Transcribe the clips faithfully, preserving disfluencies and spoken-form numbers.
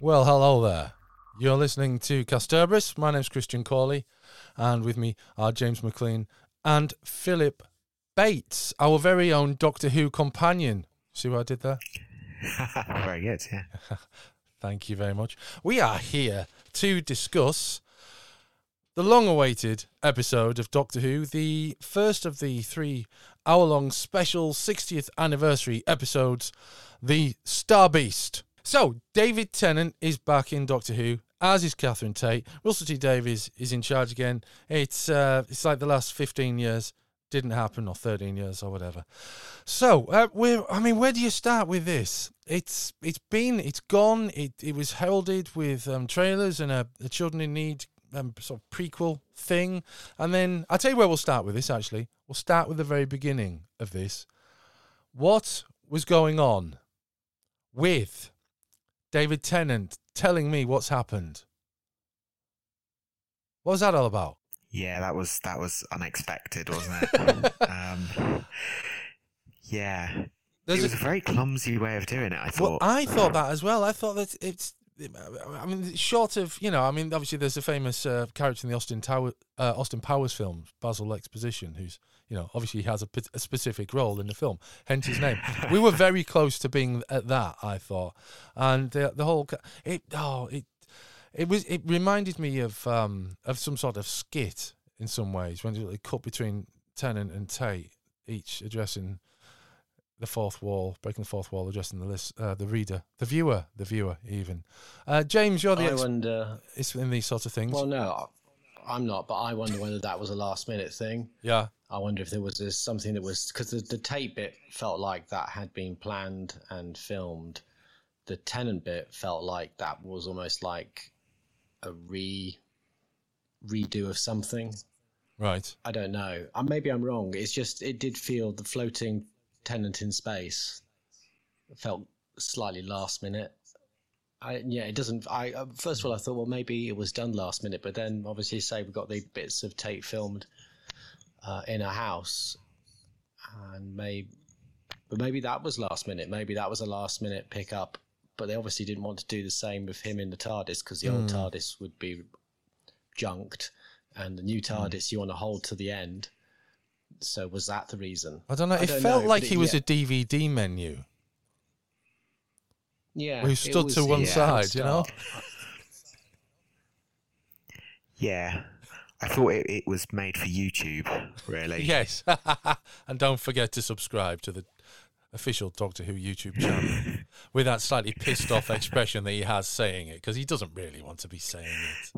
Well, hello there. You're listening to Casterbrus. My name's Christian Cawley, and with me are James McLean and Philip Bates, our very own Doctor Who companion. See what I did there? Very good, yeah. Thank you very much. We are here to discuss the long-awaited episode of Doctor Who, the first of the three hour-long special sixtieth anniversary episodes, The Star Beast. So, David Tennant is back in Doctor Who, as is Catherine Tate. Russell T Davies is in charge again. It's uh, it's like the last fifteen years didn't happen, or thirteen years, or whatever. So, uh, we're, I mean, where do you start with this? It's it's been, it's gone. It it was heralded with um, trailers and a, a Children in Need um, sort of prequel thing. And then, I'll tell you where we'll start with this, actually. We'll start with the very beginning of this. What was going on with David Tennant telling me what's happened? What was that all about? Yeah, that was that was unexpected, wasn't it? um, yeah, There's it was a, a very clumsy way of doing it, I thought. Well, I thought that as well. I thought that it's, I mean, short of, you know, I mean, obviously there's a famous uh, character in the Austin Tower, uh, Austin Powers film, Basil Exposition, who's, you know, obviously he has a, a specific role in the film, hence his name. We were very close to being at that, I thought, and the the whole it oh it it was it reminded me of um of some sort of skit in some ways when they cut between Tennant and Tate, each addressing the fourth wall, breaking the fourth wall, addressing the list, uh, the reader, the viewer, the viewer even. Uh, James, you're the I ex- wonder. it's in these sorts of things. Well, no, I'm not. But I wonder whether that was a last minute thing. Yeah. I wonder if there was this, something that was because the, the Tate bit felt like that had been planned and filmed. The Tennant bit felt like that was almost like a re redo of something. Right. I don't know. Uh, maybe I'm wrong. It's just it did feel the floating Tennant in space felt slightly last minute. I, yeah, it doesn't. I uh, first of all I thought, well, maybe it was done last minute, but then obviously say we've got the bits of Tate filmed uh, in a house, and maybe, but maybe that was last minute. Maybe that was a last minute pickup, but they obviously didn't want to do the same with him in the TARDIS because the mm. old TARDIS would be junked, and the new TARDIS mm. you want to hold to the end. So was that the reason? I don't know. I it don't felt know, like it, he was yeah. a D V D menu. Yeah, who stood was, to one yeah, side, you know? Yeah, I thought it, it was made for YouTube, really. Yes, and don't forget to subscribe to the official Doctor Who YouTube channel with that slightly pissed off expression that he has saying it, because he doesn't really want to be saying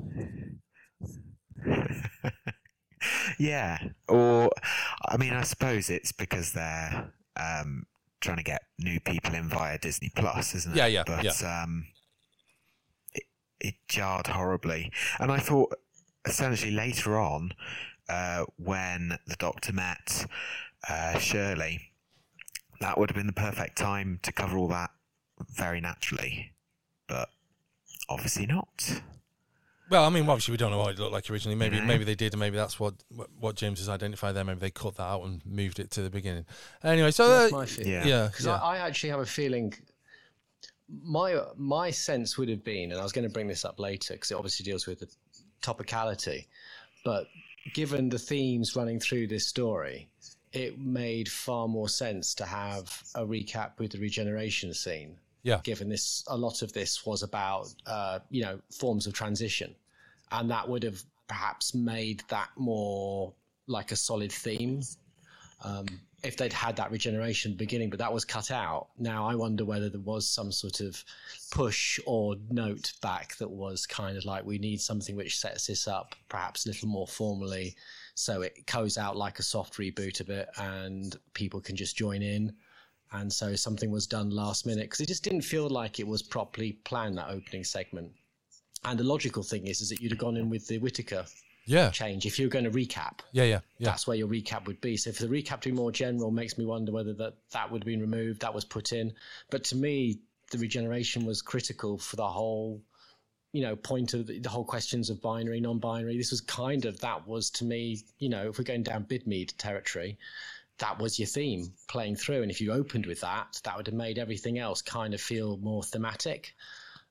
it. Yeah, or I mean, I suppose it's because they're um, trying to get new people in via Disney Plus, isn't it? Yeah, yeah, but, yeah. Um, it, it jarred horribly, and I thought essentially later on, uh, when the Doctor met uh, Shirley, that would have been the perfect time to cover all that very naturally, but obviously not. Well, I mean, obviously we don't know what it looked like originally. Maybe Yeah. maybe they did, and maybe that's what what James has identified there. Maybe they cut that out and moved it to the beginning. Anyway, so That's uh, my feeling. Yeah. yeah, Because yeah. I, I actually have a feeling. My my sense would have been, and I was going to bring this up later because it obviously deals with the topicality, but given the themes running through this story, it made far more sense to have a recap with the regeneration scene. Yeah. Given this, a lot of this was about, uh, you know, forms of transition. And that would have perhaps made that more like a solid theme um, if they'd had that regeneration at the beginning, but that was cut out. Now, I wonder whether there was some sort of push or note back that was kind of like, we need something which sets this up perhaps a little more formally so it goes out like a soft reboot of it and people can just join in. And so something was done last minute because it just didn't feel like it was properly planned, that opening segment. And the logical thing is, is that you'd have gone in with the Whittaker Yeah. change. If you're going to recap, Yeah, yeah, yeah. that's where your recap would be. So for the recap to be more general makes me wonder whether that, that would have been removed, that was put in. But to me, the regeneration was critical for the whole, you know, point of the, the whole questions of binary, non-binary. This was kind of, that was to me, you know, if we're going down Bidmead territory, that was your theme playing through. And if you opened with that, that would have made everything else kind of feel more thematic.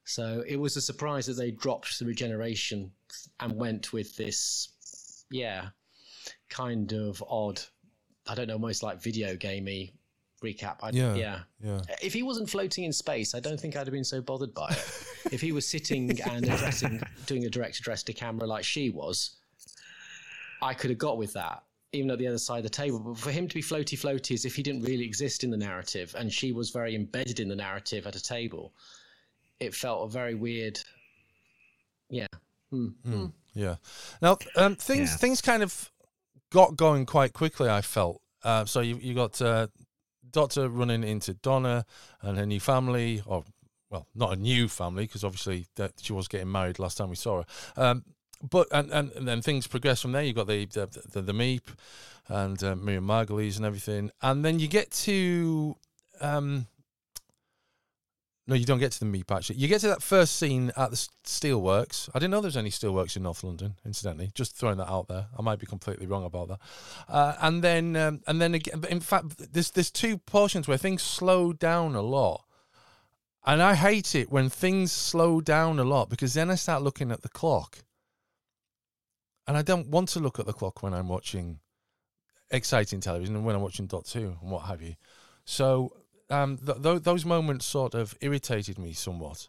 So it was a surprise that they dropped the regeneration and went with this, yeah, kind of odd, I don't know, almost like video gamey recap. I'd, Yeah, yeah. yeah. If he wasn't floating in space, I don't think I'd have been so bothered by it. If he was sitting and addressing, doing a direct address to camera like she was, I could have got with that, even at the other side of the table. But for him to be floaty floaty as if he didn't really exist in the narrative, and she was very embedded in the narrative at a table, it felt a very weird, yeah. Mm. Mm, yeah. Now, um, things Yeah. things kind of got going quite quickly, I felt. Uh, so you you got uh, Doctor running into Donna and her new family, or, well, not a new family, because obviously that she was getting married last time we saw her. Um, but and, and, and then things progress from there. You got the the the, the Meep and uh, Miriam Margolyes and everything, and then you get to. Um, No, you don't get to the Meep, actually. You get to that first scene at the S- Steelworks. I didn't know there was any Steelworks in North London, incidentally. Just throwing that out there. I might be completely wrong about that. Uh, and then, um, and then again, in fact, there's there's two portions where things slow down a lot, and I hate it when things slow down a lot, because then I start looking at the clock, and I don't want to look at the clock when I'm watching exciting television and when I'm watching Doctor Who and what have you. So. Um, th- th- those moments sort of irritated me somewhat.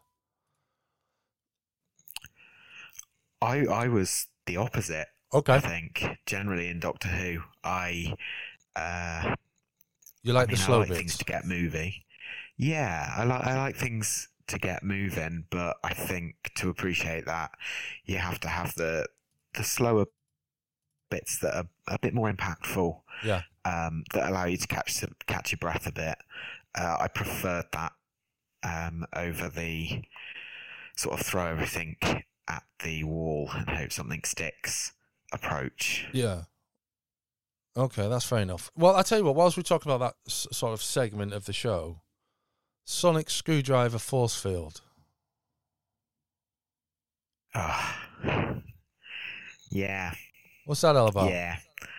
I I was the opposite. Okay. I think generally in Doctor Who, I uh, You like I mean, the slow I like bits. things to get moving. Yeah, I like I like things to get moving, but I think to appreciate that, you have to have the the slower bits that are a bit more impactful. Yeah. Um, that allow you to catch catch your breath a bit. Uh, I preferred that um, over the sort of throw everything at the wall and hope something sticks approach. Yeah. Okay, that's fair enough. Well, I'll tell you what, whilst we're talking about that s- sort of segment of the show, Sonic Screwdriver Force Field. Oh. Yeah. What's that all about? Yeah.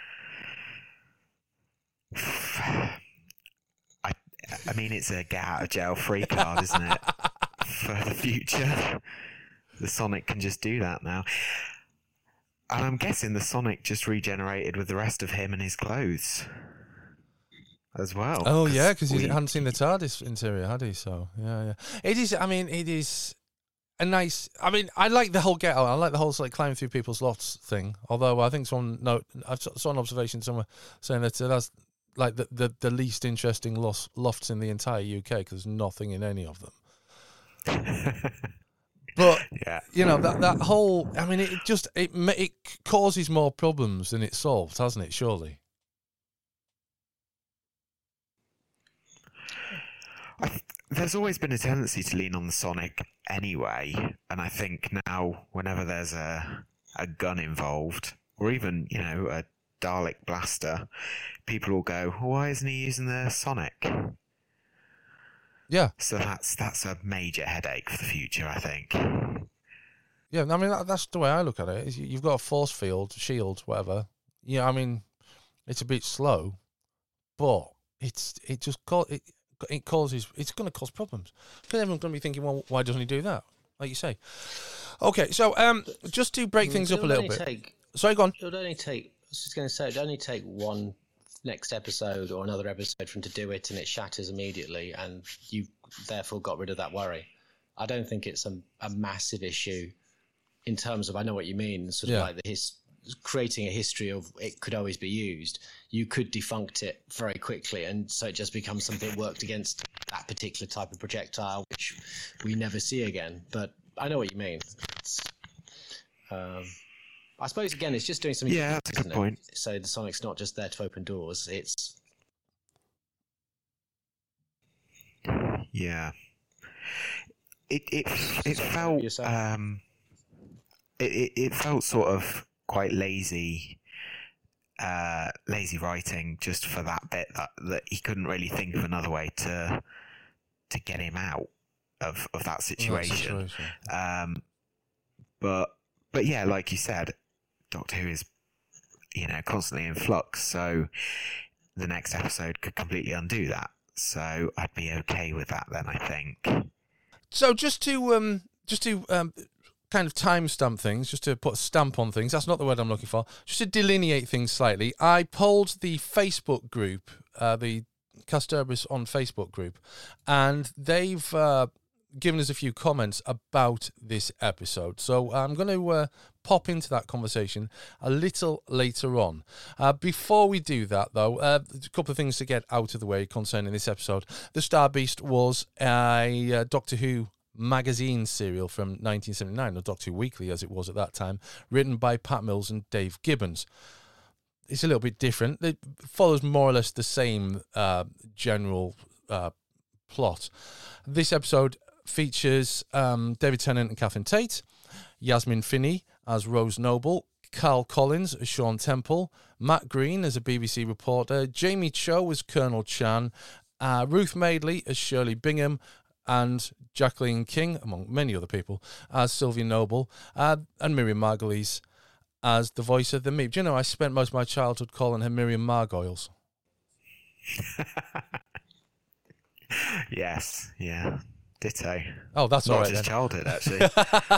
I, I mean, it's a get out of jail free card, isn't it? For the future. The Sonic can just do that now. And I'm guessing the Sonic just regenerated with the rest of him and his clothes as well. Oh, yeah, because he we- hadn't seen the TARDIS interior, had he? So, yeah, yeah. It is, I mean, it is a nice, I mean, I like the whole get out. I like the whole like climbing through people's lofts thing. Although I think someone, no, I saw an observation somewhere saying that uh, that's like the, the, the least interesting los- lofts in the entire U K because there's nothing in any of them. But yeah. you know that that whole, I mean, it just it ma- it causes more problems than it solves, hasn't it? Surely. I th- there's always been a tendency to lean on the Sonic anyway, and I think now whenever there's a a gun involved, or even, you know, a Dalek blaster, people will go, "Why isn't he using the Sonic?" Yeah. So that's that's a major headache for the future, I think. Yeah, I mean that, that's the way I look at it. Is you- you've got a force field, shield, whatever. Yeah, I mean, it's a bit slow, but it's it just co- it it causes it's going to cause problems because everyone's going to be thinking, well, why doesn't he do that? Like you say. Okay, so um, just to break things It up a would little only bit. Take, Sorry, go on. it would only take. I was just going to say, it would only take one next episode or another episode for him to do it, and it shatters immediately, and you therefore got rid of that worry. I don't think it's a, a massive issue in terms of, I know what you mean, sort of Yeah. like the his, creating a history of it could always be used. You could defunct it very quickly, and so it just becomes something that worked against that particular type of projectile, which we never see again. But I know what you mean. It's, um, I suppose, again, it's just doing something. Yeah, that's a good isn't it? point. So the Sonic's not just there to open doors. It's Yeah. It it it felt yourself. um it, it it felt sort of quite lazy uh lazy writing just for that bit that, that he couldn't really think of another way to to get him out of, of that That situation. situation. Um but but yeah, like you said, Doctor Who is, you know, constantly in flux, so the next episode could completely undo that. So I'd be okay with that then, I think. So just to um, just to um, kind of timestamp things, just to put a stamp on things. That's not the word I'm looking for. Just to delineate things slightly. I polled the Facebook group, uh, the Casterburis on Facebook group, and they've uh, given us a few comments about this episode. So I'm going to uh, pop into that conversation a little later on. Uh, before we do that, though, uh, a couple of things to get out of the way concerning this episode. The Star Beast was a uh, Doctor Who magazine serial from nineteen seventy-nine, or Doctor Who Weekly as it was at that time, written by Pat Mills and Dave Gibbons. It's a little bit different. It follows more or less the same uh, general uh, plot. This episode features um, David Tennant and Catherine Tate, Yasmin Finney as Rose Noble, Carl Collins as Sean Temple, Matt Green as a B B C reporter, Jamie Cho as Colonel Chan, uh, Ruth Madeley as Shirley Bingham, and Jacqueline King, among many other people, as Sylvia Noble, uh, and Miriam Margolyes as the voice of the Meep. Do you know, I spent most of my childhood calling her Miriam Margoyles. Yes, yeah, ditto. Oh, that's Not all right just then. childhood, actually.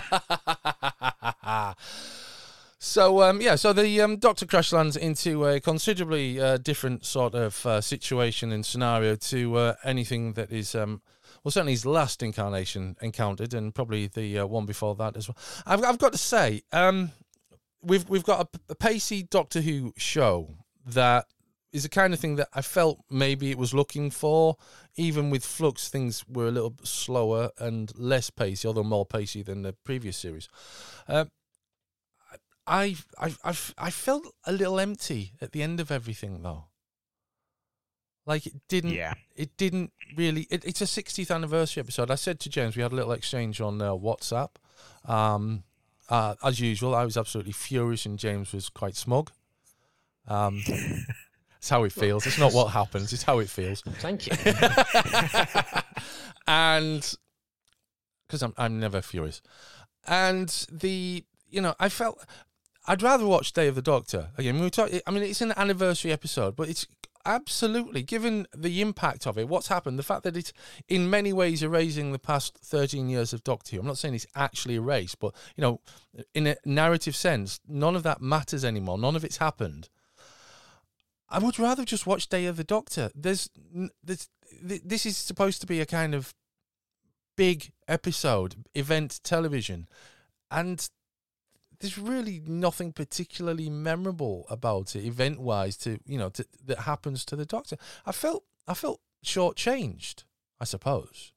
So, um, yeah, so the um, Doctor crash lands into a considerably uh, different sort of uh, situation and scenario to uh, anything that is, um, well, certainly his last incarnation encountered, and probably the uh, one before that as well. I've, I've got to say, um, we've we've got a, a pacey Doctor Who show that is the kind of thing that I felt maybe it was looking for. Even with Flux, things were a little bit slower and less pacey, although more pacey than the previous series. Uh, I, I, I, I felt a little empty at the end of everything, though. Like it didn't, Yeah. it didn't really. It, it's a sixtieth anniversary episode. I said to James, we had a little exchange on uh, WhatsApp. Um, uh, as usual, I was absolutely furious, and James was quite smug. Um, it's how it feels. It's not what happens. It's how it feels. Thank you. And because I'm, I'm never furious. And the, you know, I felt. I'd rather watch Day of the Doctor. Again, we were talking, I mean, it's an anniversary episode, but it's absolutely, given the impact of it, what's happened, the fact that it's in many ways erasing the past thirteen years of Doctor Who. I'm not saying it's actually erased, but, you know, in a narrative sense, none of that matters anymore. None of it's happened. I would rather just watch Day of the Doctor. There's, there's this is supposed to be a kind of big episode, event television, and there's really nothing particularly memorable about it, event-wise, to you know, to, that happens to the Doctor. I felt, I felt shortchanged, I suppose.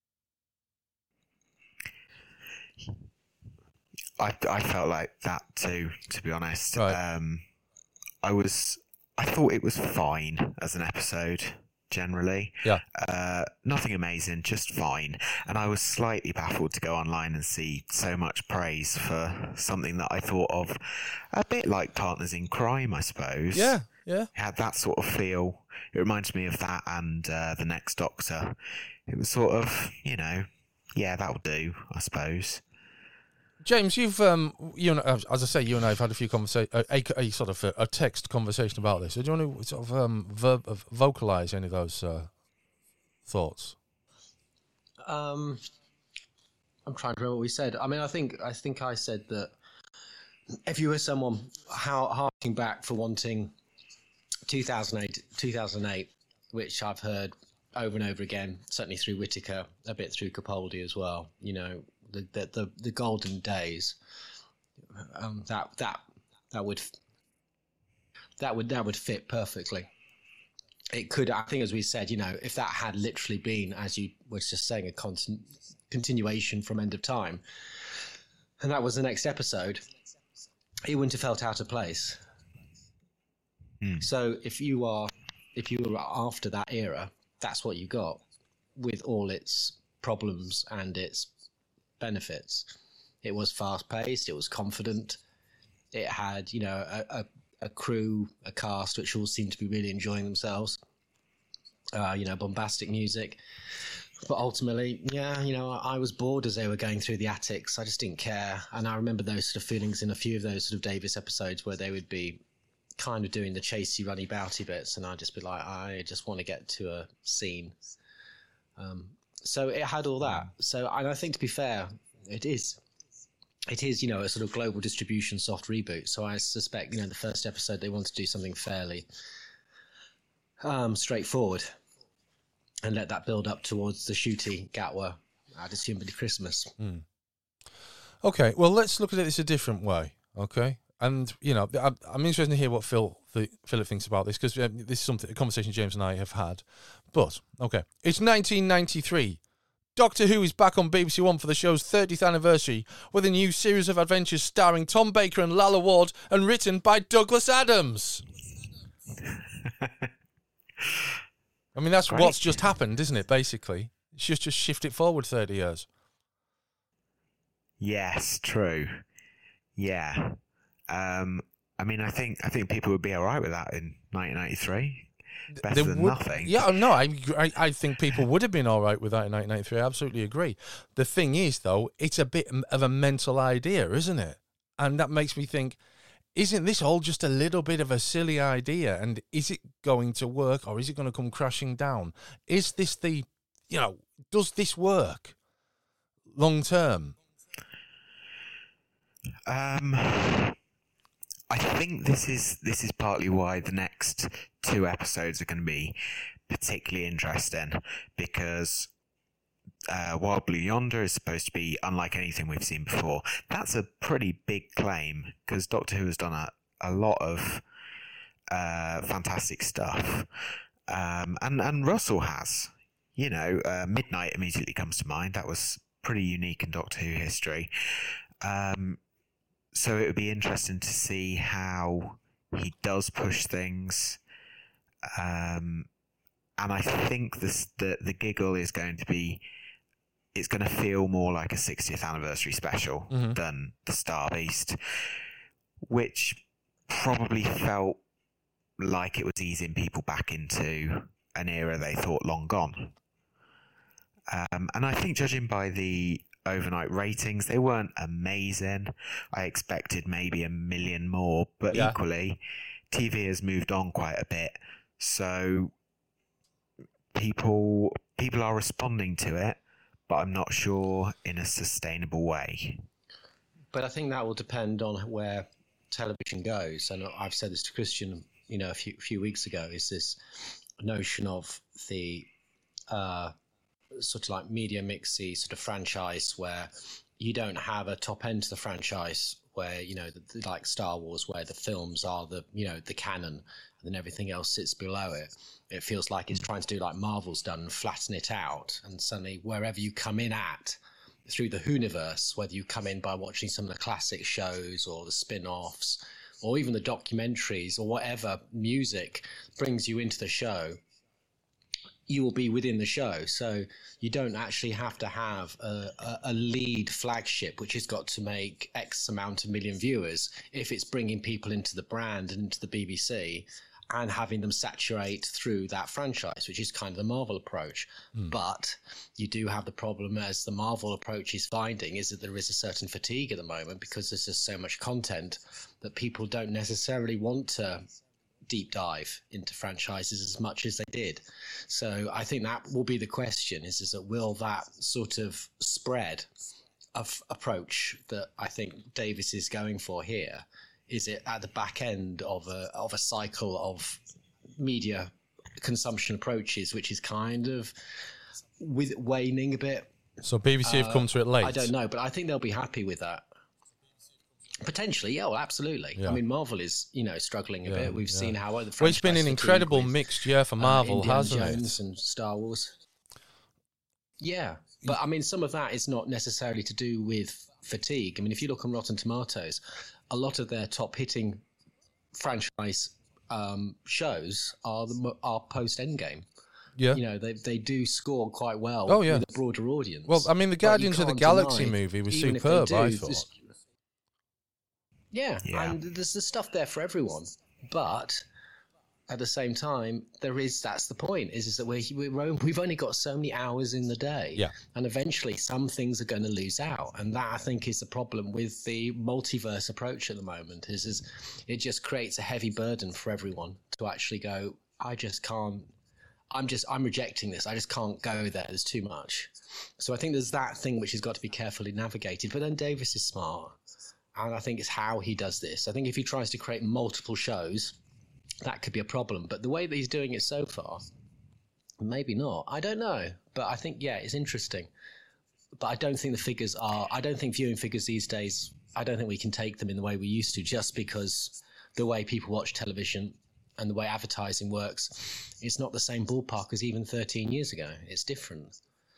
I, I felt like that too, to be honest. Right. Um, I was, I thought it was fine as an episode. Generally, Yeah. uh, nothing amazing, just fine. And I was slightly baffled to go online and see so much praise for something that I thought of a bit like Partners in Crime, I suppose. Yeah, yeah. It had that sort of feel. It reminds me of that and uh, The Next Doctor. It was sort of, you know, yeah, that'll do, I suppose. James, you've um, you and as I say, you and I have had a few conversations, a, a, a sort of a, a text conversation about this. So do you want to sort of um, verb, uh, vocalize any of those uh, thoughts? Um, I'm trying to remember what we said. I mean, I think I think I said that if you were someone how harking back for wanting two thousand eight, two thousand eight, which I've heard over and over again, certainly through Whittaker, a bit through Capaldi as well. You know, the the the, the golden days. Um, that that that would that would that would fit perfectly. It could, I think, as we said, you know, if that had literally been, as you were just saying, a constant continuation from End of Time, and that was the next episode, it wouldn't have felt out of place. Mm. So if you are, if you were after that era, that's what you got, with all its problems and its benefits. It was fast-paced. It was confident. It had, you know, a, a, a crew, a cast, which all seemed to be really enjoying themselves. Uh, you know, bombastic music. But ultimately, yeah, you know, I, I was bored as they were going through the attics. I just didn't care. And I remember those sort of feelings in a few of those sort of Davis episodes where they would be kind of doing the chasey, runny, bouty bits, and I'd just be like, I just want to get to a scene. Um, so it had all that. So, and I think to be fair, it is. It is, you know, a sort of global distribution soft reboot. So I suspect, you know, the first episode they want to do something fairly um, straightforward and let that build up towards the shooty Gatwa, I'd assume, by Christmas. Mm. Okay, well, let's look at this a different way, okay? And, you know, I'm, I'm interested to hear what Phil the, Philip thinks about this, because um, this is something a conversation James and I have had. But, okay, it's nineteen ninety-three. Doctor Who is back on B B C One for the show's thirtieth anniversary with a new series of adventures starring Tom Baker and Lalla Ward and written by Douglas Adams. I mean, that's Great. what's just happened, isn't it, basically? It's just, just shift it forward thirty years. Yes, true. Yeah. Um, I mean, I think I think people would be all right with that in nineteen ninety-three. Better They than would- nothing. Yeah, no, I, I I think people would have been all right with that in nineteen ninety-three. I absolutely agree. The thing is, though, it's a bit of a mental idea, isn't it? And that makes me think, isn't this all just a little bit of a silly idea? And is it going to work, or is it going to come crashing down? Is this the, you know, does this work long term? Um, I think this is this is partly why the next two episodes are going to be particularly interesting, because uh, Wild Blue Yonder is supposed to be unlike anything we've seen before. That's a pretty big claim, because Doctor Who has done a, a lot of uh, fantastic stuff, um, and and Russell has. You know, uh, Midnight immediately comes to mind. That was pretty unique in Doctor Who history. Um, so it would be interesting to see how he does push things. Um, and I think this, the the giggle is going to be, it's going to feel more like a sixtieth anniversary special Mhm. than the Star Beast, which probably felt like it was easing people back into an era they thought long gone. Um, and I think, judging by the overnight ratings, they weren't amazing. I expected maybe a million more, but Yeah. equally, T V has moved on quite a bit, so people people are responding to it, but I'm not sure in a sustainable way. But I think that will depend on where television goes. And I've said this to Christian, you know, a few few weeks ago, is this notion of the uh, sort of like media mixy sort of franchise where you don't have a top end to the franchise where, you know, the, the, like Star Wars, where the films are the, you know, the canon and then everything else sits below it. It feels like it's trying to do like Marvel's done and flatten it out. And suddenly wherever you come in at through the Whoniverse, whether you come in by watching some of the classic shows or the spin-offs or even the documentaries or whatever music brings you into the show, you will be within the show. So you don't actually have to have a, a, a lead flagship which has got to make X amount of million viewers if it's bringing people into the brand and into the B B C and having them saturate through that franchise, which is kind of the Marvel approach. Mm. But you do have the problem, as the Marvel approach is finding, is that there is a certain fatigue at the moment because there's just so much content that people don't necessarily want to deep dive into franchises as much as they did. So I think that will be the question, is, is that will that sort of spread of approach that I think Davis is going for here, is it at the back end of a of a cycle of media consumption approaches, which is kind of with waning a bit? So B B C have Uh, come to it late. I don't know, but I think they'll be happy with that. Potentially, yeah, well, absolutely. Yeah. I mean, Marvel is, you know, struggling a Yeah, bit. We've yeah. seen how other Well, it's been an franchise incredible fatigue with, mixed year for uh, Marvel, Indiana hasn't Jones it? and Star Wars. Yeah, but I mean, some of that is not necessarily to do with fatigue. I mean, if you look on Rotten Tomatoes, a lot of their top hitting franchise um, shows are the are post Endgame. Yeah. You know, they they do score quite well. Oh, yeah. with a broader audience. Well, I mean, the But you Guardians of the can't Galaxy deny, movie was even if they superb, do, I there's- thought. Yeah, Yeah. and there's the stuff there for everyone, but at the same time, there is. That's the point. Is is that we we're, we've only got so many hours in the day, Yeah. and eventually some things are going to lose out, and that, I think, is the problem with the multiverse approach at the moment. Is is it just creates a heavy burden for everyone to actually go, I just can't. I'm just I'm rejecting this. I just can't go there. There's too much. So I think there's that thing which has got to be carefully navigated. But then Davis is smart, and I think it's how he does this. I think if he tries to create multiple shows, that could be a problem. But the way that he's doing it so far, maybe not. I don't know. But I think, yeah, it's interesting. But I don't think the figures are, I don't think viewing figures these days, I don't think we can take them in the way we used to, just because the way people watch television and the way advertising works, it's not the same ballpark as even thirteen years ago. It's different.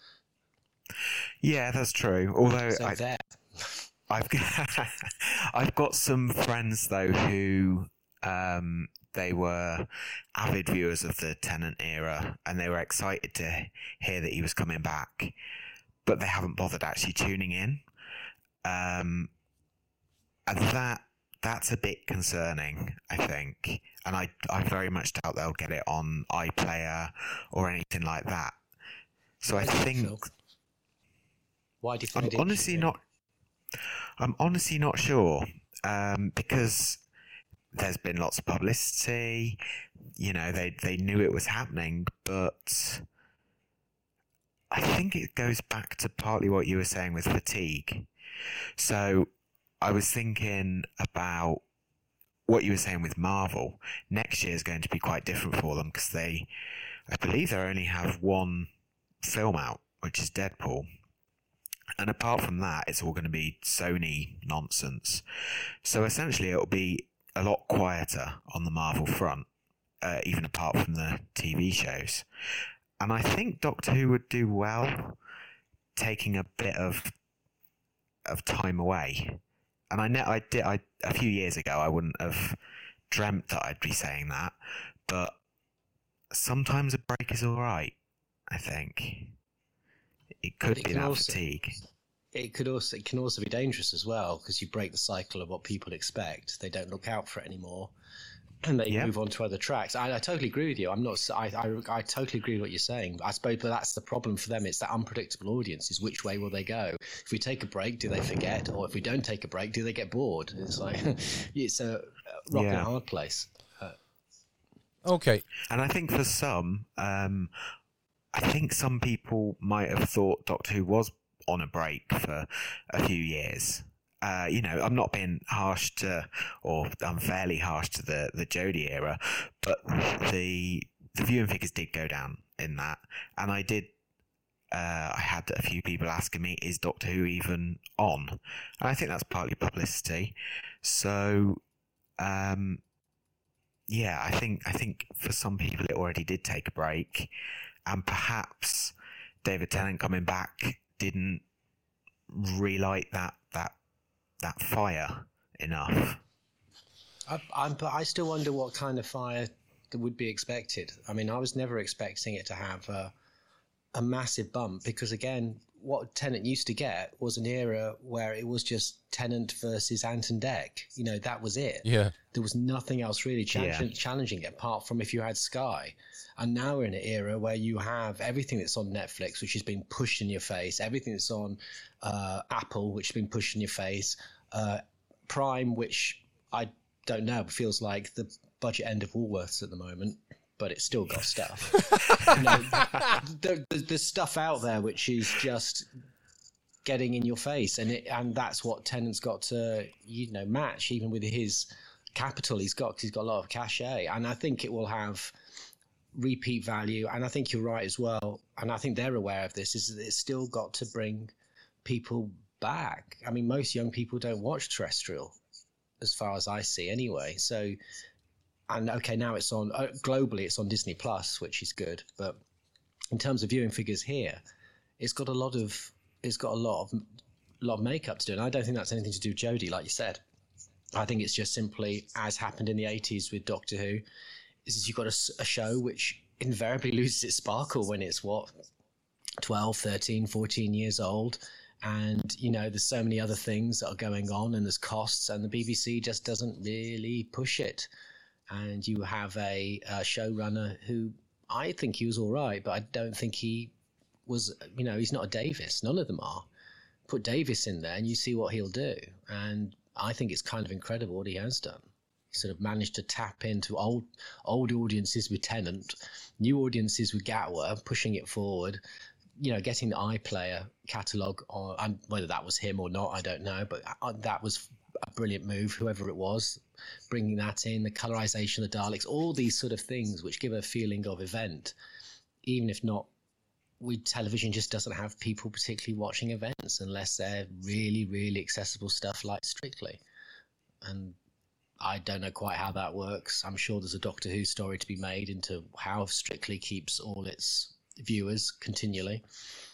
Yeah, that's true. Although So I, there. I've I've got some friends though who um, they were avid viewers of the Tennant era, and they were excited to hear that he was coming back, but they haven't bothered actually tuning in, um, and that that's a bit concerning, I think. And I I very much doubt they'll get it on iPlayer or anything like that. So I think. Phil? Why do you think I'm they did honestly tune in? not. I'm honestly not sure, um, because there's been lots of publicity. You know, they they knew it was happening, but I think it goes back to partly what you were saying with fatigue. So I was thinking about what you were saying with Marvel. Next year is going to be quite different for them because they, I believe, they only have one film out, which is Deadpool. And apart from that, it's all going to be Sony nonsense. So essentially, it'll be a lot quieter on the Marvel front, uh, even apart from the T V shows. And I think Doctor Who would do well taking a bit of of time away. And I know I did I a few years ago, I wouldn't have dreamt that I'd be saying that, but sometimes a break is all right. I think. It could it be can that also- fatigue. It could also it can also be dangerous as well, because you break the cycle of what people expect. They don't look out for it anymore, and they Yeah. move on to other tracks. I, I totally agree with you. I'm not. I, I I totally agree with what you're saying. I suppose, but that's the problem for them. It's that unpredictable audience. Is which way will they go? If we take a break, do they forget? Or if we don't take a break, do they get bored? It's like it's a rock and Yeah. a hard place. Okay. And I think for some, um, I think some people might have thought Doctor Who was on a break for a few years. Uh, you know, I'm not being harsh to, or unfairly harsh to the, the Jodie era, but the the viewing figures did go down in that. And I did, uh, I had a few people asking me, is Doctor Who even on? And I think that's partly publicity. So, um, yeah, I think I think for some people it already did take a break, and perhaps David Tennant coming back didn't relight that that that fire enough. I, I'm, but I still wonder what kind of fire that would be expected. I mean, I was never expecting it to have a, a massive bump, because again, what Tennant used to get was an era where it was just Tennant versus Anton Deck. You know, that was it. Yeah. There was nothing else really cha- Yeah. challenging it, apart from if you had Sky. And now we're in an era where you have everything that's on Netflix, which has been pushed in your face, everything that's on uh, Apple, which has been pushed in your face, uh, Prime, which I don't know, feels like the budget end of Woolworths at the moment, but it's still got stuff. You know, there, there's, there's stuff out there which is just getting in your face, and it, and that's what Tennant's got to, you know, match, even with his capital he's got. 'Cause he's got a lot of cachet, and I think it will have repeat value. And I think you're right as well, and I think they're aware of this, is that it's still got to bring people back. I mean, most young people don't watch terrestrial, as far as I see anyway. So, and okay, now it's on uh, globally, it's on Disney Plus, which is good. But in terms of viewing figures here, it's got a lot of it's got a lot of lot of makeup to do, and I don't think that's anything to do with Jodie, like you said. I think it's just simply, as happened in the eighties with Doctor Who, is you've got a, s- a show which invariably loses its sparkle when it's what twelve, thirteen, fourteen years old. And, you know, there's so many other things that are going on, and there's costs, and the B B C just doesn't really push it. And you have a, a showrunner who, I think he was all right, but I don't think he was, you know, he's not a Davis. None of them are. Put Davis in there and you see what he'll do. And I think it's kind of incredible what he has done. sort of managed to tap into old old audiences with Tennant, new audiences with Gatwa, pushing it forward. You know, getting the iPlayer catalogue on, and whether that was him or not, I don't know, but that was a brilliant move, whoever it was, bringing that in, the colorization of the Daleks, all these sort of things which give a feeling of event, even if not, we television just doesn't have people particularly watching events unless they're really, really accessible stuff like Strictly. And I don't know quite how that works. I'm sure there's a Doctor Who story to be made into how Strictly keeps all its viewers continually.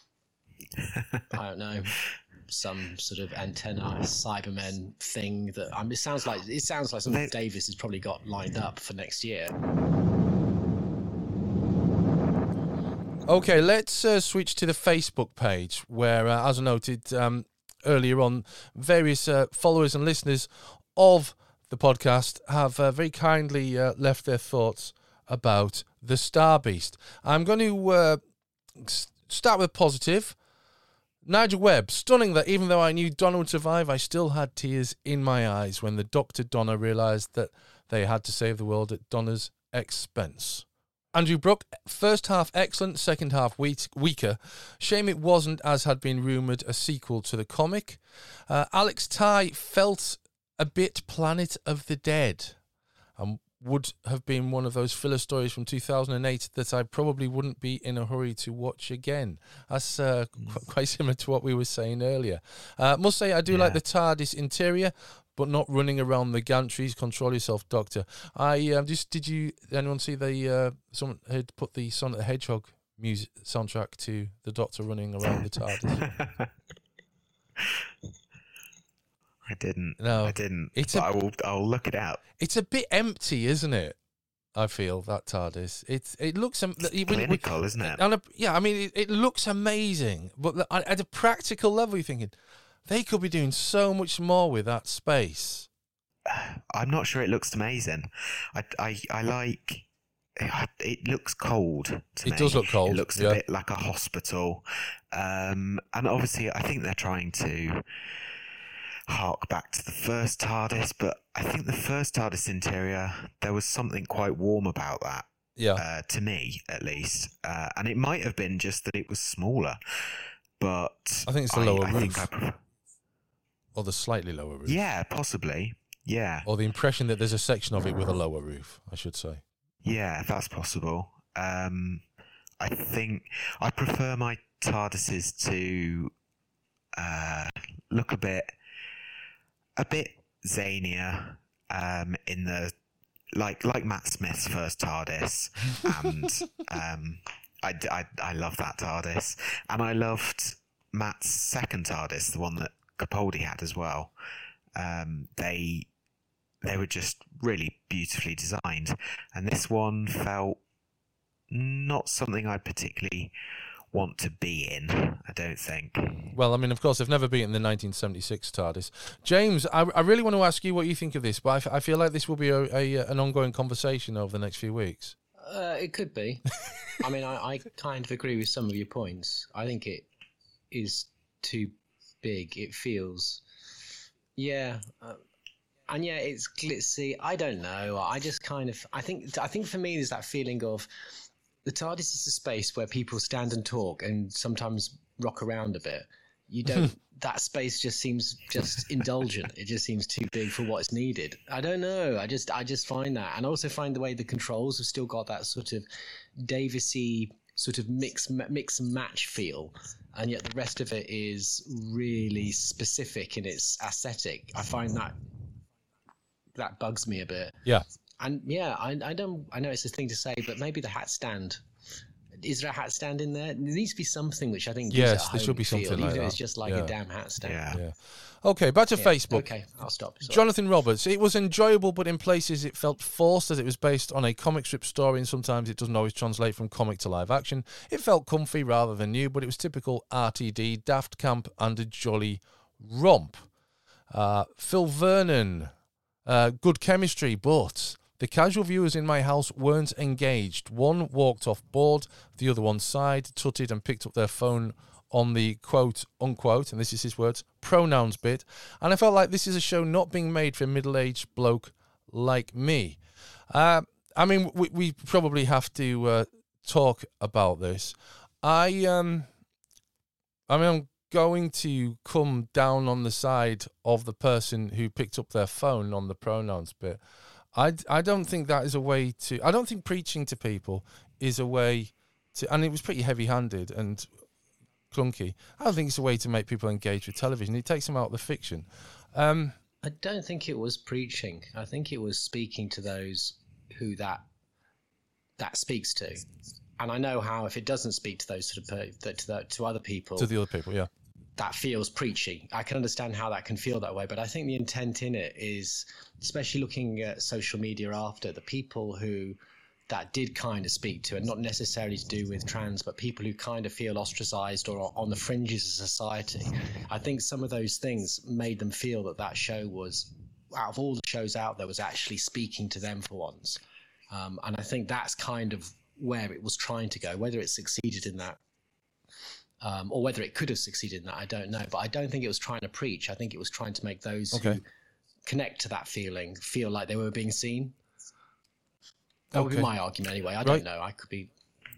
I don't know, some sort of antenna Cybermen thing that I mean, it sounds like it sounds like something they, Davis has probably got lined up for next year. Okay, let's uh, switch to the Facebook page where, uh, as I noted um, earlier on, various uh, followers and listeners of the podcast have uh, very kindly uh, left their thoughts about the Star Beast. I'm going to uh, start with positive. Nigel Webb, stunning that even though I knew Donna would survive, I still had tears in my eyes when the Doctor Donna realised that they had to save the world at Donna's expense. Andrew Brook, first half excellent, second half weak, weaker. Shame it wasn't, as had been rumoured, a sequel to the comic. Uh, Alex Ty felt a bit Planet of the Dead and would have been one of those filler stories from two thousand eight that I probably wouldn't be in a hurry to watch again. That's uh, qu- quite similar to what we were saying earlier. Uh, must say I do yeah. like the TARDIS interior, but not running around the gantries. Control yourself, Doctor. I um, just did you anyone see the uh, someone had put the Sonic the Hedgehog music soundtrack to the Doctor running around the TARDIS? I didn't. No, I didn't. It's but a, I will. I'll look it out. It's a bit empty, isn't it? I feel that TARDIS. It's it looks um, it's when, clinical, when, isn't it? And a, yeah, I mean it, it looks amazing, but at a practical level, you're thinking they could be doing so much more with that space. I'm not sure it looks amazing. I I, I like. It looks cold to it me. It does look cold. It looks yeah. a bit like a hospital, um, and obviously, I think they're trying to hark back to the first TARDIS, but I think the first TARDIS interior, there was something quite warm about that. Yeah. Uh, to me, at least, uh, and it might have been just that it was smaller, but I think it's the lower I, I roof, think I prefer... or the slightly lower roof. Yeah, possibly. Yeah. Or the impression that there's a section of it with a lower roof, I should say. Yeah, that's possible. Um, I think I prefer my TARDISes to uh, look a bit. A bit zanier, um, in the like like Matt Smith's first TARDIS, and um, I, I I love that TARDIS, and I loved Matt's second TARDIS, the one that Capaldi had as well. Um, they they were just really beautifully designed, and this one felt not something I'd particularly want to be in, I don't think. Well, I mean, of course, they've never beaten the nineteen seventy-six TARDIS. James, I, I really want to ask you what you think of this, but I, f- I feel like this will be a, a an ongoing conversation over the next few weeks. Uh, it could be. I mean, I, I kind of agree with some of your points. I think it is too big. It feels, yeah, uh, and yeah, it's glitzy. I don't know. I just kind of, I think, I think for me, there's that feeling of. The TARDIS is a space where people stand and talk and sometimes rock around a bit. You don't. That space just seems just indulgent. It just seems too big for what's needed. I don't know. I just, I just find that, and I also find the way the controls have still got that sort of Davis-y sort of mix, mix and match feel, and yet the rest of it is really specific in its aesthetic. I find that that bugs me a bit. Yeah. And yeah, I, I don't. I know it's a thing to say, but maybe the hat stand. Is there a hat stand in there? There needs to be something which I think. Gives Yes, it a there should be feel, something even like if that. It's just like yeah. a damn hat stand. Yeah. yeah. Okay, back to yeah. Facebook. Okay, I'll stop. Sorry. Jonathan Roberts. It was enjoyable, but in places it felt forced as it was based on a comic strip story, and sometimes it doesn't always translate from comic to live action. It felt comfy rather than new, but it was typical R T D, daft camp, and a jolly romp. Uh, Phil Vernon. Uh, good chemistry, but the casual viewers in my house weren't engaged. One walked off board, the other one sighed, tutted, and picked up their phone on the quote unquote, and this is his words, pronouns bit. And I felt like this is a show not being made for a middle-aged bloke like me. Uh, I mean, we, we probably have to uh, talk about this. I um, I mean, I'm going to come down on the side of the person who picked up their phone on the pronouns bit. I, I don't think that is a way to... I don't think preaching to people is a way to... And it was pretty heavy-handed and clunky. I don't think it's a way to make people engage with television. It takes them out of the fiction. Um, I don't think it was preaching. I think it was speaking to those who that that speaks to. And I know how if it doesn't speak to those sort of to, the, to other people... To the other people, yeah. That feels preachy. I can understand how that can feel that way, but I think the intent in it is, especially looking at social media after, the people who that did kind of speak to, and not necessarily to do with trans, but people who kind of feel ostracized or on the fringes of society. I think some of those things made them feel that that show was, out of all the shows out there, was actually speaking to them for once. Um, and I think that's kind of where it was trying to go. Whether it succeeded in that, Um, or whether it could have succeeded in that, I don't know. But I don't think it was trying to preach. I think it was trying to make those okay. who connect to that feeling feel like they were being seen. That would okay. be my argument anyway. I right. don't know. I could be...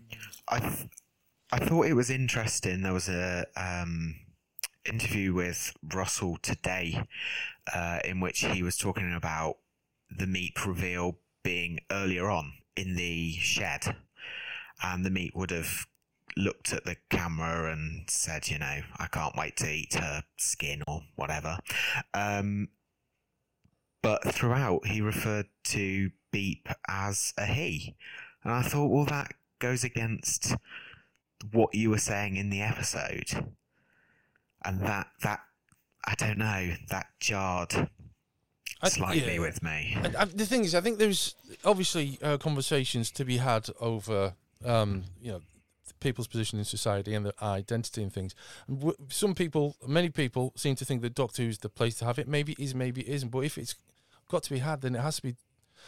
I th- I thought it was interesting. There was a um, interview with Russell today uh, in which he was talking about the meat reveal being earlier on in the shed. And the meat would have looked at the camera and said, you know, I can't wait to eat her skin or whatever. Um, but throughout, he referred to Beep as a he. And I thought, well, that goes against what you were saying in the episode. And that, that I don't know, that jarred slightly yeah. with me. I, I, the thing is, I think there's obviously uh, conversations to be had over, um, you know, people's position in society and their identity and things. And w- some people, many people, seem to think that Doctor Who's the place to have it. Maybe it is, maybe it isn't. But if it's got to be had, then it has to be.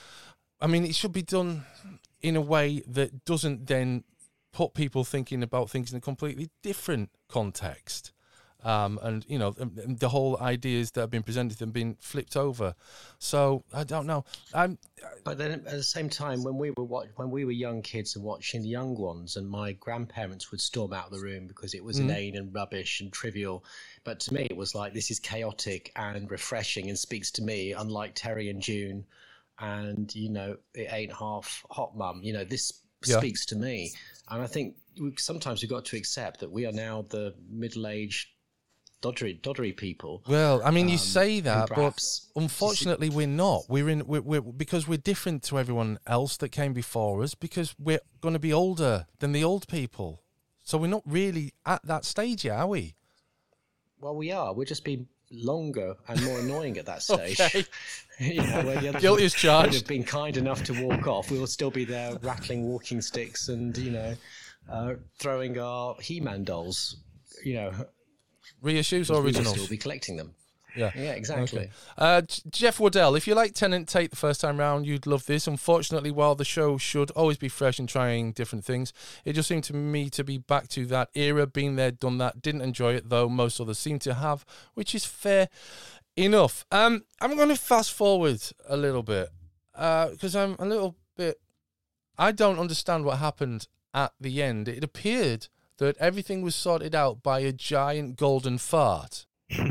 I mean, it should be done in a way that doesn't then put people thinking about things in a completely different context. Um, and, you know, the whole ideas that have been presented have been flipped over. So, I don't know. I'm, But then at the same time, when we were watch- when we were young kids and watching the young ones, and my grandparents would storm out of the room because it was Mm. inane and rubbish and trivial. But to me, it was like, this is chaotic and refreshing and speaks to me, unlike Terry and June. And, you know, it ain't half hot, mum. You know, this Yeah. speaks to me. And I think we, sometimes we've got to accept that we are now the middle-aged doddery, doddery people. Well, I mean, you um, say who that, but perhaps- unfortunately, we're not. We're in we're, we're because we're different to everyone else that came before us. Because we're going to be older than the old people, so we're not really at that stage yet, are we? Well, we are. We're just being longer and more annoying at that stage. Okay. You know, where the others Guilty as would charged. have been kind enough to walk off. We will still be there rattling walking sticks and, you know, uh, throwing our He-Man dolls, you know. Reissues or We will originals? still be collecting them. Yeah. Yeah, exactly. Okay. Uh, J- Jeff Waddell, if you like Tennant Tate the first time round, you'd love this. Unfortunately, while the show should always be fresh and trying different things, it just seemed to me to be back to that era, been there, done that. Didn't enjoy it, though most others seem to have, which is fair enough. Um, I'm going to fast forward a little bit because uh, I'm a little bit... I don't understand what happened at the end. It appeared that everything was sorted out by a giant golden fart.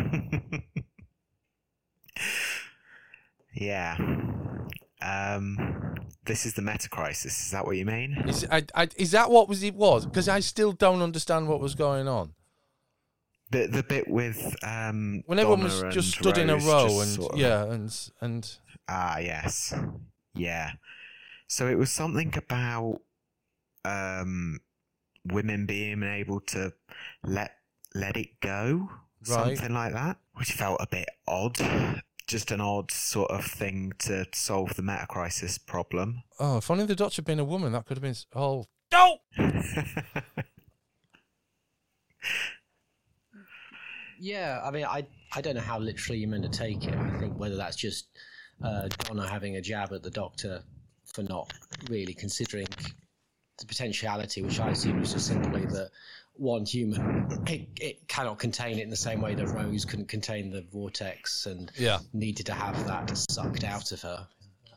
Yeah. Um, this is the meta crisis. Is that what you mean? Is I, I, is that what was it was? Because I still don't understand what was going on. The the bit with um, When everyone Donna was just and stood in a Rose row just and sort of- yeah, and and Ah, yes. Yeah. So it was something about um, women being able to let let it go, Right. something like that, which felt a bit odd. Just an odd sort of thing to solve the meta crisis problem. oh, if only the Doctor had been a woman, that could have been s- oh no. Yeah, I mean, I I don't know how literally you're meant to take it. I think whether that's just uh, Donna having a jab at the Doctor for not really considering the potentiality, which I assume was just simply that one human, it, it cannot contain it in the same way that Rose couldn't contain the vortex and Yeah. needed to have that sucked out of her.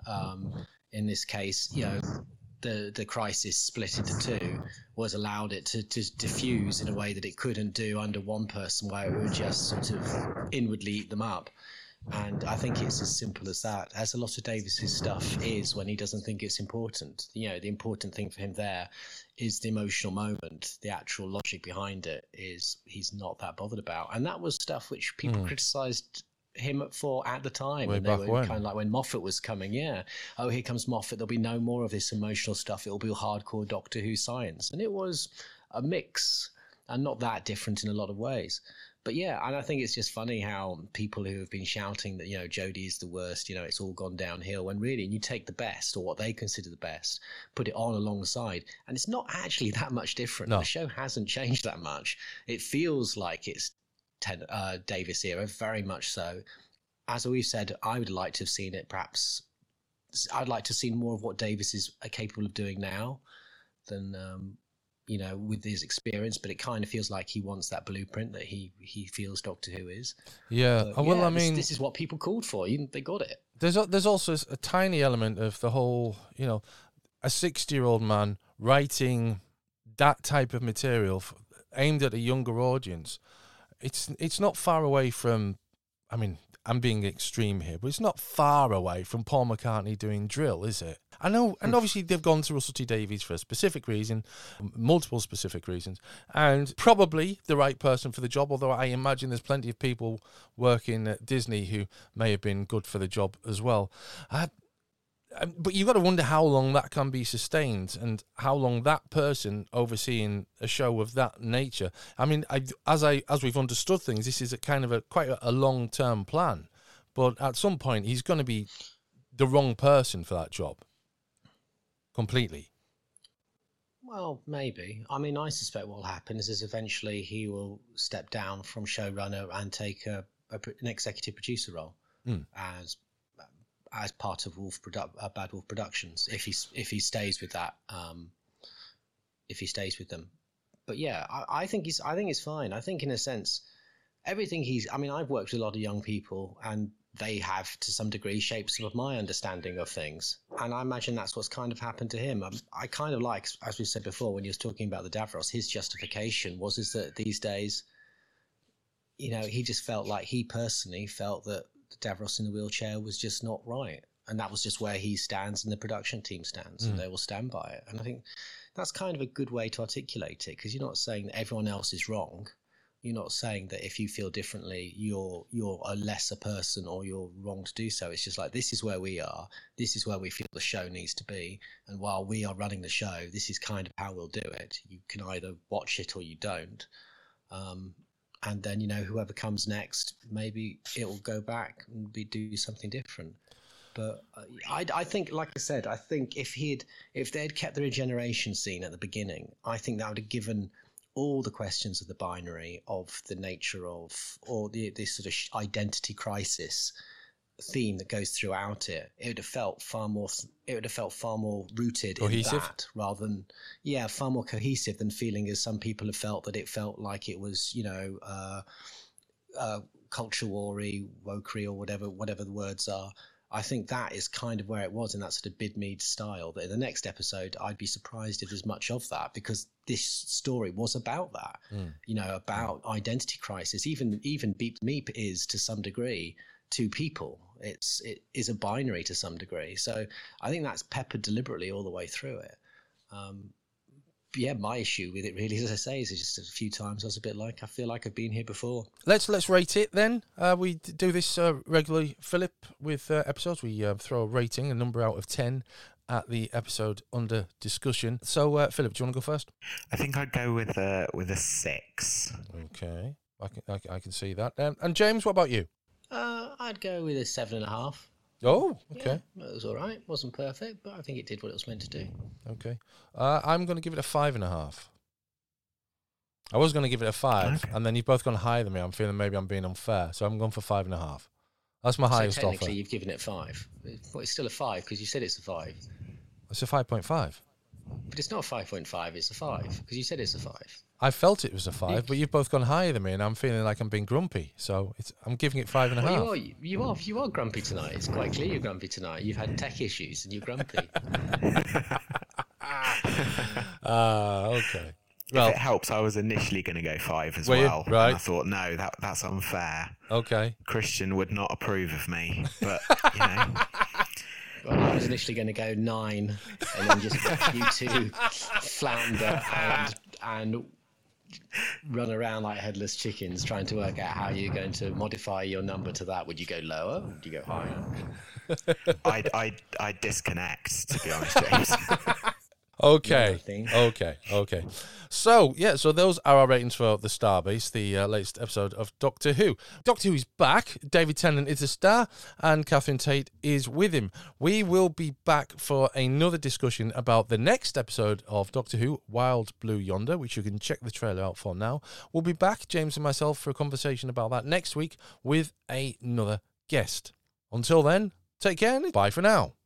Um, in this case, you know, the the crisis split into two was allowed it to, to diffuse in a way that it couldn't do under one person, where it would just sort of inwardly eat them up. And I think it's as simple as that, as a lot of Davis's stuff is when he doesn't think it's important. You know, the important thing for him there is the emotional moment. The actual logic behind it is he's not that bothered about. And that was stuff which people mm. criticised him for at the time. Way and they back were when. kind of like when Moffat was coming, yeah. Oh, here comes Moffat. There'll be no more of this emotional stuff. It'll be hardcore Doctor Who science. And it was a mix, and not that different in a lot of ways. But yeah, and I think it's just funny how people who have been shouting that, you know, Jodie's the worst, you know, it's all gone downhill, when really you take the best, or what they consider the best, put it on alongside, and it's not actually that much different. No. The show hasn't changed that much. It feels like it's ten, uh, Davis era, very much so. As we've said, I would like to have seen it perhaps, I'd like to have seen more of what Davis is capable of doing now than... Um, you know, with his experience, but it kind of feels like he wants that blueprint that he, he feels Doctor Who is. Yeah, but, well, yeah, I mean... This, this is what people called for. You, they got it. There's a, there's also a tiny element of the whole, you know, a sixty-year-old man writing that type of material f- aimed at a younger audience. It's it's not far away from, I mean, I'm being extreme here, but it's not far away from Paul McCartney doing Drill, is it? I know, and obviously they've gone to Russell T Davies for a specific reason, multiple specific reasons, and probably the right person for the job, although I imagine there's plenty of people working at Disney who may have been good for the job as well. I, but you've got to wonder how long that can be sustained and how long that person overseeing a show of that nature. I mean, I, as I as we've understood things, this is a kind of a quite a, a long-term plan, but at some point he's going to be the wrong person for that job. Completely. Well, maybe. I mean, I suspect what will happen is, is eventually he will step down from showrunner and take a, a, an executive producer role mm. as as part of Wolf Produ- uh, Bad Wolf Productions, if he if he stays with that, um, if he stays with them. But yeah, I, I think he's. I think it's fine. I think in a sense, everything he's. I mean, I've worked with a lot of young people, and they have, to some degree, shaped some of my understanding of things. And I imagine that's what's kind of happened to him. Um, I kind of like, as we said before, when he was talking about the Davros, his justification was is that these days, you know, he just felt like he personally felt that the Davros in the wheelchair was just not right. And that was just where he stands and the production team stands, mm. and they will stand by it. And I think that's kind of a good way to articulate it, because you're not saying that everyone else is wrong. You're not saying that if you feel differently, you're you're a lesser person or you're wrong to do so. It's just like, this is where we are. This is where we feel the show needs to be. And while we are running the show, this is kind of how we'll do it. You can either watch it or you don't. Um, and then, you know, whoever comes next, maybe it will go back and be do something different. But I, I think, like I said, I think if he'd if they'd kept the regeneration scene at the beginning, I think that would have given all the questions of the binary, of the nature of, or the this sort of identity crisis theme that goes throughout it. It would have felt far more. It would have felt far more rooted cohesive. In that, rather than yeah, far more cohesive than feeling as some people have felt that it felt like it was, you know, uh, uh, culture war-y, wokery, or whatever whatever the words are. I think that is kind of where it was in that sort of Bidmead style. That in the next episode, I'd be surprised if there's much of that, because this story was about that, mm. you know, about identity crisis. Even even Beep Meep is, to some degree, two people. It's it is a binary to some degree. So I think that's peppered deliberately all the way through it. Um, yeah, my issue with it really, as I say, is just a few times I was a bit like, I feel like I've been here before. Let's let's rate it then. Uh, we do this uh, regularly, Philip, with uh, episodes. We uh, throw a rating, a number out of ten, at the episode under discussion. So, uh, Philip, do you want to go first? I think I'd go with a with a six. Okay, I can I, can- I can see that. Um, and James, what about you? Uh, I'd go with a seven and a half. Oh, okay. Yeah, it was all right. It wasn't perfect, but I think it did what it was meant to do. Okay. Uh, I'm going to give it a five and a half. I was going to give it a five, okay. and then you've both gone higher than me. I'm feeling maybe I'm being unfair, so I'm going for five and a half. That's my So highest technically, offer. you've given it five. Well, it's still a five because you said it's a five. It's a five point five. But it's not a five point five, it's a five because you said it's a five. I felt it was a five, but you've both gone higher than me, and I'm feeling like I'm being grumpy. So it's, I'm giving it five and a half. Well, you are, you are, you are grumpy tonight. It's quite clear you're grumpy tonight. You've had tech issues and you're grumpy. Ah, uh, okay. Well, if it helps, I was initially going to go five as well. You? Right. And I thought, no, that that's unfair. Okay. Christian would not approve of me, but you know. Well, I was initially going to go nine, and then just you two flounder and and run around like headless chickens, trying to work out how you're going to modify your number to that. Would you go lower? Would you go higher? I'd I'd I'd disconnect, to be honest, James. Okay, okay, okay. So, yeah, so those are our ratings for The Starbase, the uh, latest episode of Doctor Who. Doctor Who is back. David Tennant is a star, and Catherine Tate is with him. We will be back for another discussion about the next episode of Doctor Who, Wild Blue Yonder, which you can check the trailer out for now. We'll be back, James and myself, for a conversation about that next week with another guest. Until then, take care and bye for now.